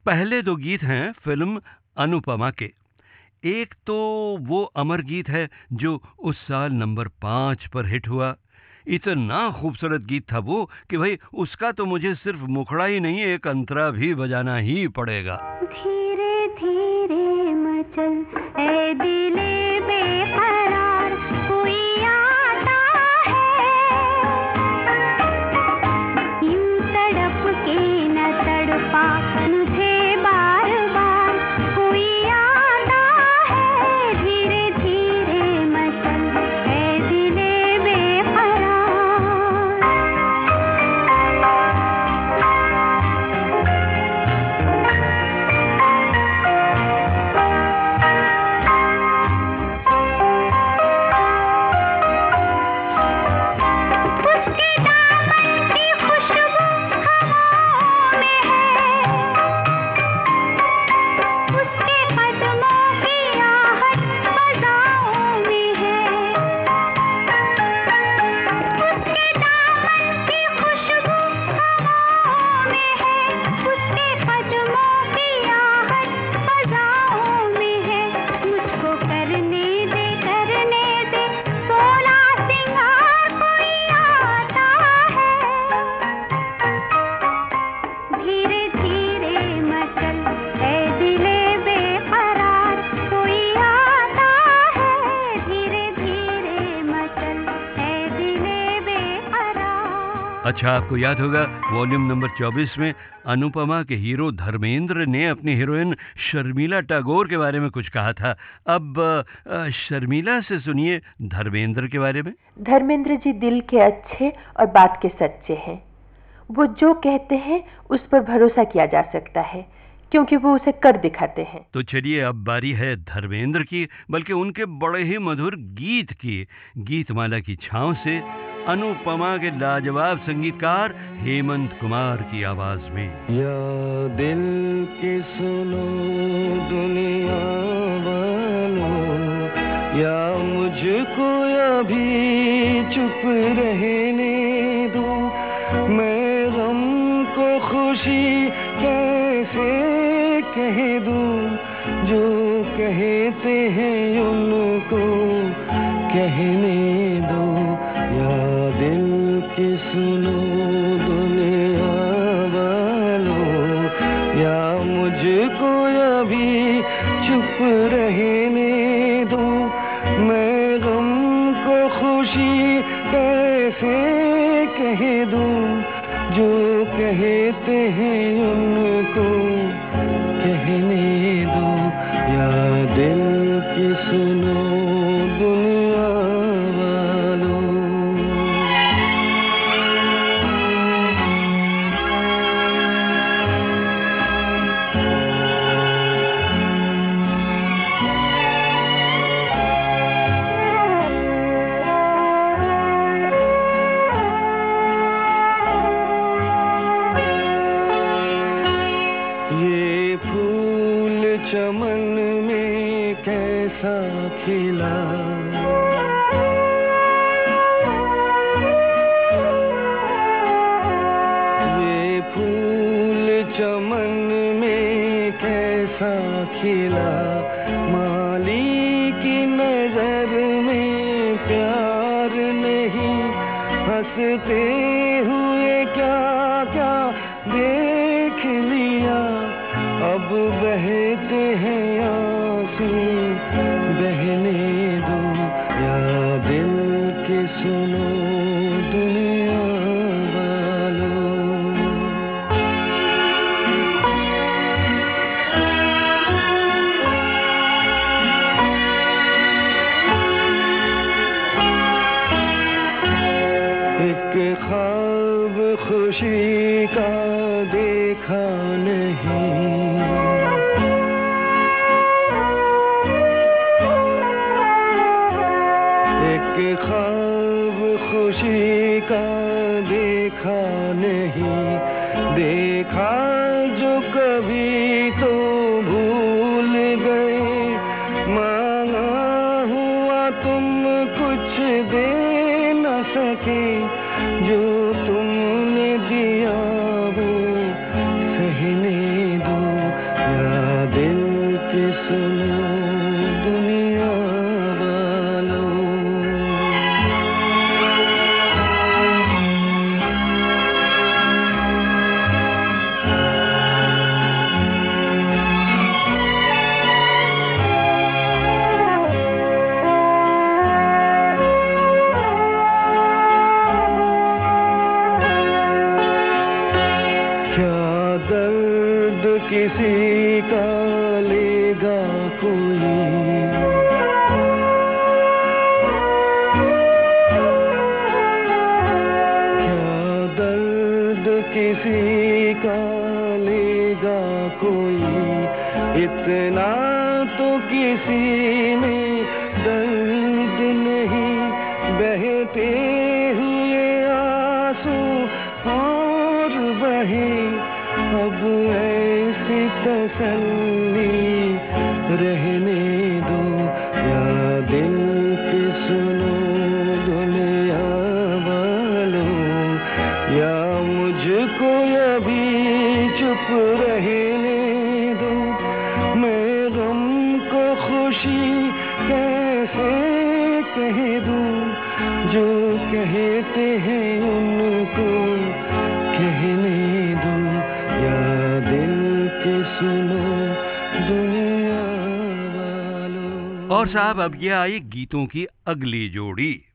पहले दो गीत हैं फिल्म अनुपमा के। एक तो वो अमर गीत है जो उस साल नंबर 5 पर हिट हुआ। इतना खूबसूरत गीत था वो कि भाई उसका तो मुझे सिर्फ मुखड़ा ही नहीं एक अंतरा भी बजाना ही पड़ेगा। धीरे धीरे मचल ए दिले बेकरार, कोई आता है, यूं तड़प के न तड़पा मुझे बार बार, कोई आता है, धीरे धीरे मचल ए दिले बेकरार। उसके दामन की खुशबू हवाओं में है, उसके कदमों की आहट फज़ाओं में है, उसके दामन की खुशबू हवाओं में है, उसके कदमों की आहट फज़ाओं में है, मुझको करने दे 16 सिंगार, कोई आता है, धीरे धीरे मचल ए दिले बेकरार, कोई आता है, धीरे धीरे मचल ए दिले बेकरार। अच्छा, आपको याद होगा वॉल्यूम नंबर 24 में अनुपमा के हीरो धर्मेंद्र ने अपनी हीरोइन शर्मिला टैगोर के बारे में कुछ कहा था। अब शर्मिला से सुनिए धर्मेंद्र के बारे में। धर्मेंद्र जी दिल के अच्छे और बात के सच्चे हैं। वो जो कहते हैं उस पर भरोसा किया जा सकता है, क्योंकि वो उसे कर दिखाते हैं। तो चलिए अब बारी है धर्मेंद्र की, बल्कि उनके बड़े ही मधुर गीत की। गीतमाला की छांव से अनुपमा के लाजवाब संगीतकार हेमंत कुमार की आवाज में। या दिल की सुनो दुनिया वालों, या मुझको अभी चुप रहने दो, मैं गम को खुशी कैसे कह दूं, जो कहते हैं उनको कहने दो। या दिल की सुनो दुनिया वालों, या मुझको अभी चुप रहने दो, मैं गम को खुशी कैसे कह दूं, जो कहते हैं उनको कहने दो। या दिल की सुनो दुनिया वालों। ये फूल चमन में कैसा खिला, ये फूल चमन में कैसा खिला, माली की नजर में प्यार नहीं, हंसते हुए क्या क्या देख लिया, अब बहते हैं आंसू बहने दो। या दिल की सुनो दुनिया वालों। एक ख्वाब खुशी का देखा नहीं, एक ख्वाब खुशी का देखा नहीं, देखा जो कभी तो भूल गए, मांगा हुआ तुम कुछ दे न सके, जो तुमने दिया वो सहने दो। दर्द किसी का लेगा कोई, किसी का लेगा कोई, इतना तो किसी में दर्द नहीं, बहते हुए आंसू और बहे, अब ऐसी तसल्ली रहने दो, या दिल की सुनो दुनिया वालों, या मुझको अभी चुप रहने दो, मैं गम को खुशी कैसे कह दूं, जो कहते हैं उनको कहने दो, या दिल के सुनो दुनिया वालों। और साहब अब ये आई गीतों की अगली जोड़ी।